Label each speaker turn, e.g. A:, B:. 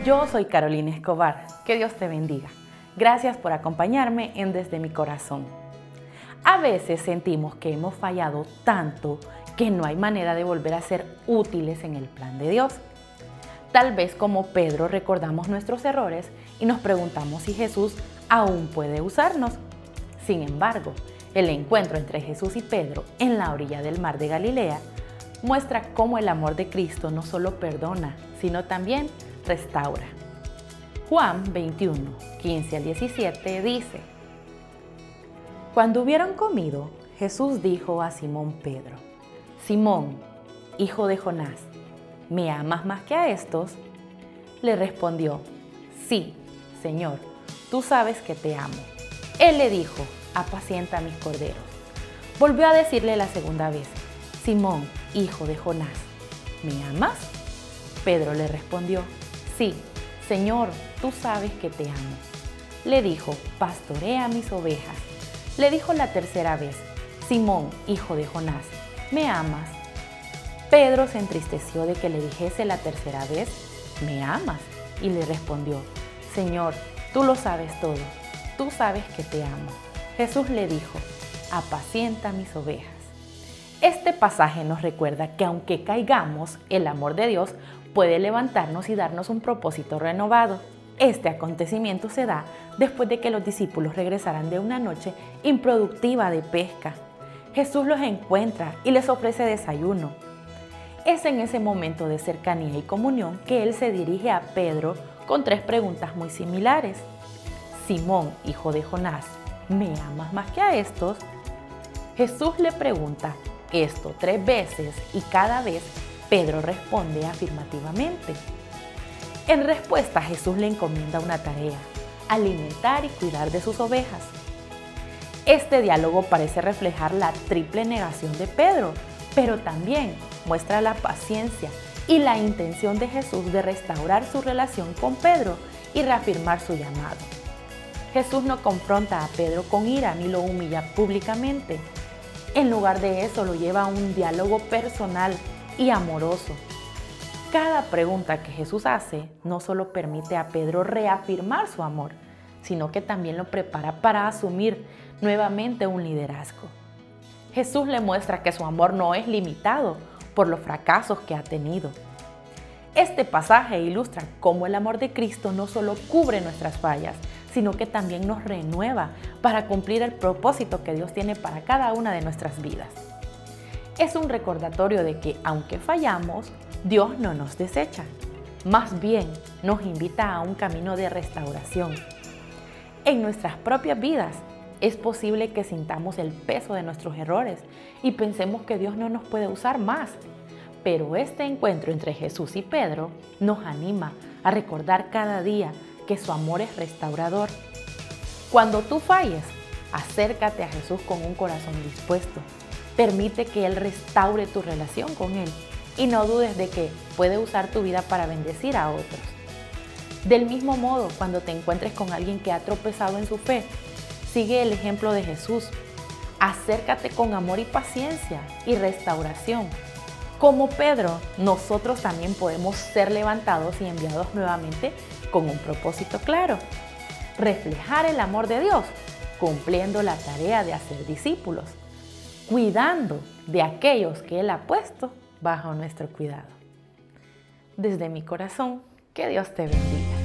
A: Yo soy Carolina Escobar. Que Dios te bendiga. Gracias por acompañarme en Desde mi Corazón. A veces sentimos que hemos fallado tanto que no hay manera de volver a ser útiles en el plan de Dios. Tal vez como Pedro recordamos nuestros errores y nos preguntamos si Jesús aún puede usarnos. Sin embargo, el encuentro entre Jesús y Pedro en la orilla del mar de Galilea muestra cómo el amor de Cristo no solo perdona, sino también restaura. Juan 21, 15 al 17 dice: Cuando hubieron comido, Jesús dijo a Simón Pedro: Simón, hijo de Jonás, ¿me amas más que a estos? Le respondió: Sí, Señor, tú sabes que te amo. Él le dijo: apacienta mis corderos. Volvió a decirle la segunda vez: Simón, hijo de Jonás, ¿me amas? Pedro le respondió: Sí, Señor, tú sabes que te amo. Le dijo: pastorea mis ovejas. Le dijo la tercera vez: Simón, hijo de Jonás, ¿me amas? Pedro se entristeció de que le dijese la tercera vez: ¿me amas? Y le respondió: Señor, tú lo sabes todo, tú sabes que te amo. Jesús le dijo: apacienta mis ovejas. Este pasaje nos recuerda que aunque caigamos, el amor de Dios puede levantarnos y darnos un propósito renovado. Este acontecimiento se da después de que los discípulos regresaran de una noche improductiva de pesca. Jesús los encuentra y les ofrece desayuno. Es en ese momento de cercanía y comunión que Él se dirige a Pedro con tres preguntas muy similares. Simón, hijo de Jonás, ¿me amas más que a estos? Jesús le pregunta esto 3 veces y cada vez Pedro responde afirmativamente. En respuesta, Jesús le encomienda una tarea: alimentar y cuidar de sus ovejas. Este diálogo parece reflejar la triple negación de Pedro, pero también muestra la paciencia y la intención de Jesús de restaurar su relación con Pedro y reafirmar su llamado. Jesús no confronta a Pedro con ira ni lo humilla públicamente. En lugar de eso, lo lleva a un diálogo personal y amoroso. Cada pregunta que Jesús hace no solo permite a Pedro reafirmar su amor, sino que también lo prepara para asumir nuevamente un liderazgo. Jesús le muestra que su amor no es limitado por los fracasos que ha tenido. Este pasaje ilustra cómo el amor de Cristo no solo cubre nuestras fallas, sino que también nos renueva para cumplir el propósito que Dios tiene para cada una de nuestras vidas. Es un recordatorio de que, aunque fallamos, Dios no nos desecha. Más bien, nos invita a un camino de restauración. En nuestras propias vidas, es posible que sintamos el peso de nuestros errores y pensemos que Dios no nos puede usar más. Pero este encuentro entre Jesús y Pedro nos anima a recordar cada día que su amor es restaurador. Cuando tú falles, acércate a Jesús con un corazón dispuesto. Permite que Él restaure tu relación con Él y no dudes de que puede usar tu vida para bendecir a otros. Del mismo modo, cuando te encuentres con alguien que ha tropezado en su fe, sigue el ejemplo de Jesús. Acércate con amor y paciencia y restauración. Como Pedro, nosotros también podemos ser levantados y enviados nuevamente con un propósito claro: reflejar el amor de Dios, cumpliendo la tarea de hacer discípulos, cuidando de aquellos que Él ha puesto bajo nuestro cuidado. Desde mi corazón, que Dios te bendiga.